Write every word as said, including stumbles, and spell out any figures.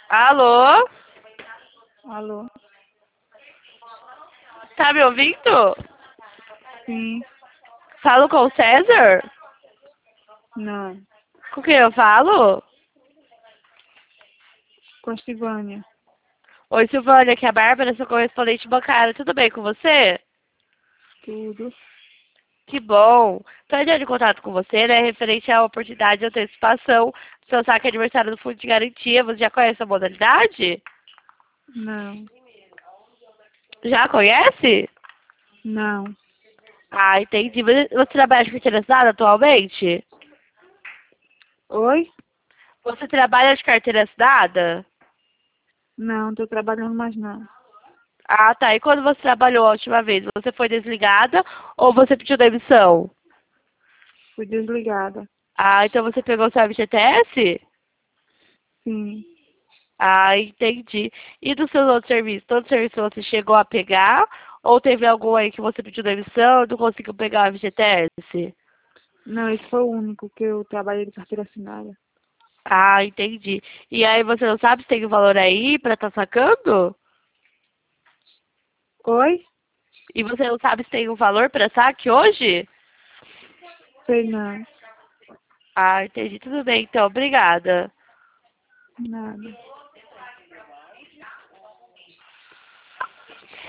Alô? Alô? Tá me ouvindo? Sim. Falo com o César? Não. Com quem eu falo? Com a Silvânia. Oi, Silvânia, aqui é a Bárbara, sou correspondente bancária. Tudo bem com você? Tudo. Que bom. Estou entrando em contato com você, né, referente à oportunidade de antecipação do seu saque aniversário do Fundo de Garantia. Você já conhece a modalidade? Não. Já conhece? Não. Ah, entendi. Você você trabalha de carteira assinada atualmente? Oi? Você trabalha de carteira assinada? Não, não tô trabalhando mais não. Ah, tá. E quando você trabalhou a última vez, você foi desligada ou você pediu demissão? Fui desligada. Ah, então você pegou seu F G T S? Sim. Ah, entendi. E dos seus outros serviços? Todos os serviços você chegou a pegar? Ou teve algum aí que você pediu demissão e não conseguiu pegar o F G T S? Não, esse foi o único que eu trabalhei de carteira assinada. Ah, entendi. E aí você não sabe se tem um valor aí pra estar sacando? Oi? E você não sabe se tem um valor pra saque hoje? Sei não. Ah, entendi. Tudo bem, então. Obrigada. Nada.